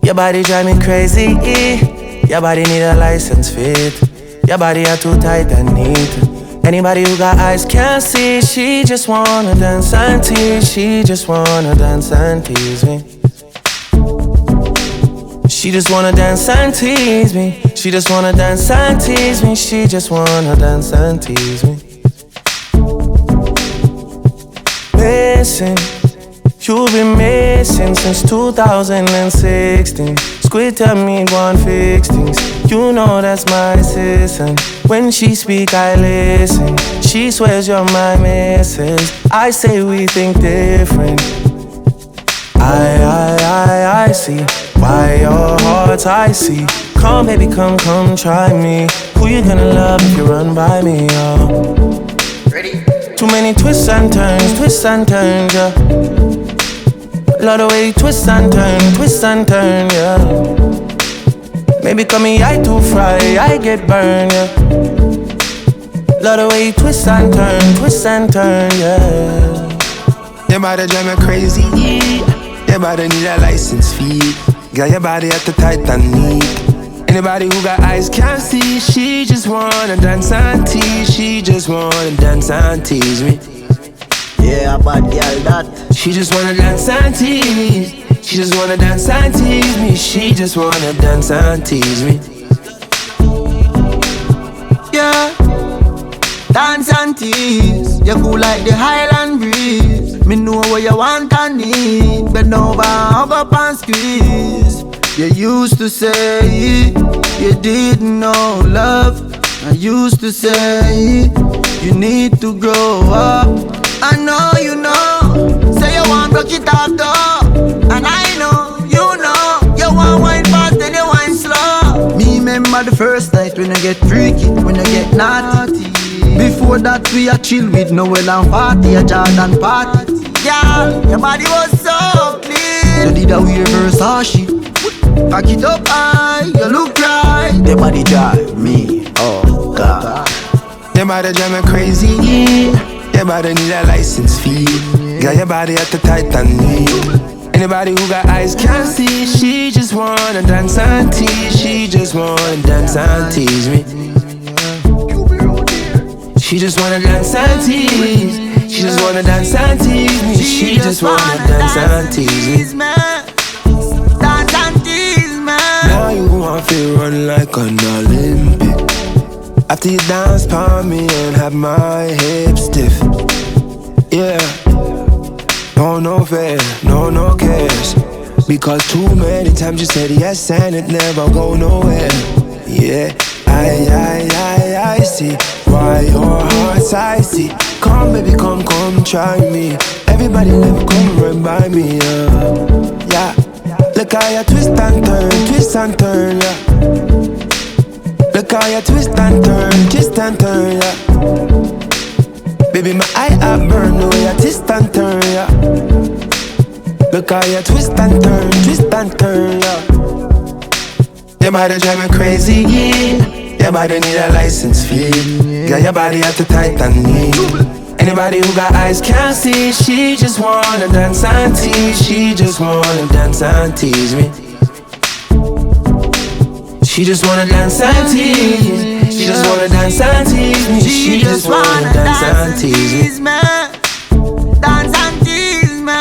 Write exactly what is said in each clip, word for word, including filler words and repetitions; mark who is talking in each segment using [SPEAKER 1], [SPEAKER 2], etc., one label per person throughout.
[SPEAKER 1] Your body drive me crazy. Your body need a license fit. Your body are too tight and neat. Anybody who got eyes can't see. She just wanna dance and tease. She just wanna dance and tease me. She just wanna dance and tease me. She just wanna dance and tease me. She just wanna dance and tease me. Missing, you've been missing since two thousand sixteen. Squid tell me one fix things. You know that's my assistant. When she speak, I listen. She swears you're my missus. I say we think different. I, I, I, I see why your heart's icy. Come baby, come, come try me. Who you gonna love if you run by me, oh?
[SPEAKER 2] Ready?
[SPEAKER 1] Too many twists and turns, twists and turns, yeah. Love the way you twist and turn, twist and turn, yeah. Maybe call me I too fry, I get burned, yeah. Love the way you twist and turn, twist and turn, yeah.
[SPEAKER 3] Your body drive me crazy. Your body need a license fee. Got your body at the tight and neat. Anybody who got eyes can't see. She just wanna dance and tease. She just wanna dance and tease me.
[SPEAKER 2] Yeah, a bad girl that.
[SPEAKER 3] She just wanna dance and tease. She just wanna dance and tease me. She just wanna dance and tease me.
[SPEAKER 2] Yeah, dance and tease. You cool like the Highland breeze. Me know what you want and need. Bend over, hug up and squeeze. You used to say you didn't know love. I used to say you need to grow up. I know you know. Say you want broke it off though. And I know, you know. You want wine fast and you wine slow. Me remember the first night when I get freaky, when I get naughty. Before that we a chill with Noel and party, a Jordan party. Girl, your body was so clean. You did a weird Versace. Back it up high, you look right. Your body drive me, oh God.
[SPEAKER 3] Your body drive me crazy. Your body need a license fee. Got your body at the tight and neat. Anybody who got eyes can't see. She just wanna dance and tease. She just wanna dance and tease me. She just wanna dance and tease. She just wanna dance and tease me. She just wanna dance and tease me.
[SPEAKER 2] Dance and tease me.
[SPEAKER 3] Now you want to run like an Olympic. After you dance upon me and have my hips stiff. Yeah. No, no fair, no, no cares. Because too many times you said yes and it never go nowhere. Yeah, I, I, I, I see why your heart's icy. Come baby, come, come try me. Everybody never come run by me, uh. Yeah. Look how you twist and turn, twist and turn, yeah. Look how you twist and turn, twist and turn, yeah. Baby, my eye up burn the way you twist and turn, yeah. Look how you twist and turn, twist and turn, yeah. Your body drive me crazy, yeah. Your body need a license fee. Got your body at the tight and neat. Anybody who got eyes can't see. She just wanna dance and tease. She just wanna dance and tease me. She just wanna dance and tease. She just wanna dance and tease me. She just wanna dance and tease me.
[SPEAKER 2] Dance and tease me.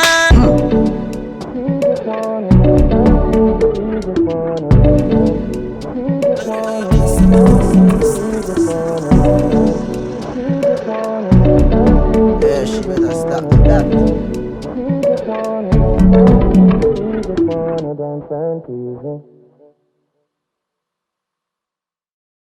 [SPEAKER 2] Yeah, she better stop with that.
[SPEAKER 1] She just wanna dance and tease me.